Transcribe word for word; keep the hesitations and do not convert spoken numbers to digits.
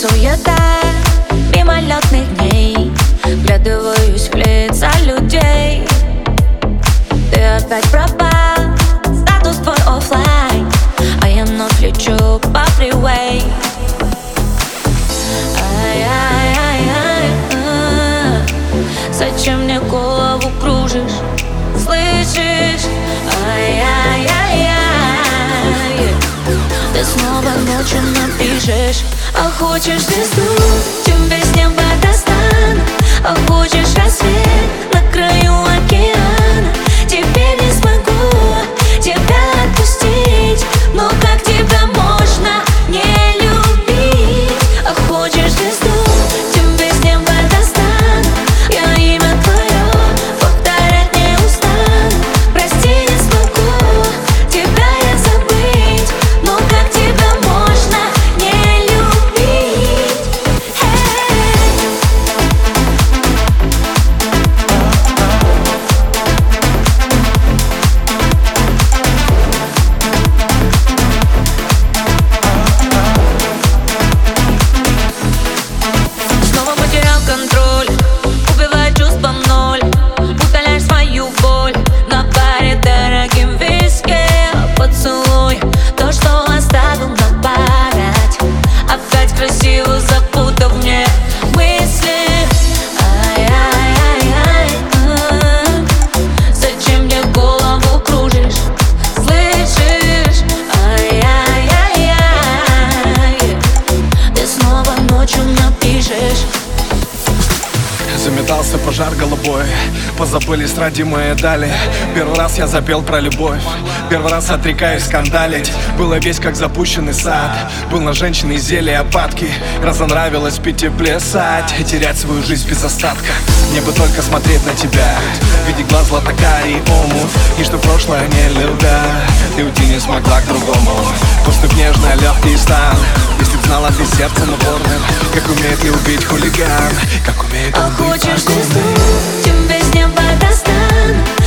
суета мимолетных дней, вглядываюсь в лица людей. Ты опять пропал, статус твой оффлайн, а я вновь лечу по фривей. Ай-яй-яй-яй, зачем мне голову кружишь? Слышишь? Ай-яй-яй-яй, ты снова ночью напишешь. А хочешь звезду, тебе с неба достану. А хочешь рассвет на краю океана. Теперь не смогу тебя отпустить, но как тебя можно не любить? А хочешь звезду, тебе с неба достану. Я имя твое повторять не устану. Прости, не смогу тебя я забыть, но как тебя можно не любить? Снова потерял контроль, убивает чувства в ноль. Утоляешь свою боль на паре дорогим виски. Поцелуй то, что оставил на память, опять красиво запутав мне мысли. Ай-яй-яй-яй, зачем мне голову кружишь? Слышишь? Ай-яй-яй-яй, ты снова ночью напишешь. Заметался пожар голубой, позабылись родимые дали. Первый раз я запел про любовь, первый раз отрекаюсь скандалить. Было весь как запущенный сад, был на женщине зелье опадки. Разонравилось пить и плясать, и терять свою жизнь без остатка. Мне бы только смотреть на тебя, видеть глаз златокарий омут, и что прошлое не любя, ты уйти не смогла к другому. Пустым нежно легкий стан, если б знала ты сердцем упорным, как умеет любить хулиган, как умеет А он быть хочешь вагоном. звезду, тебе с неба достану.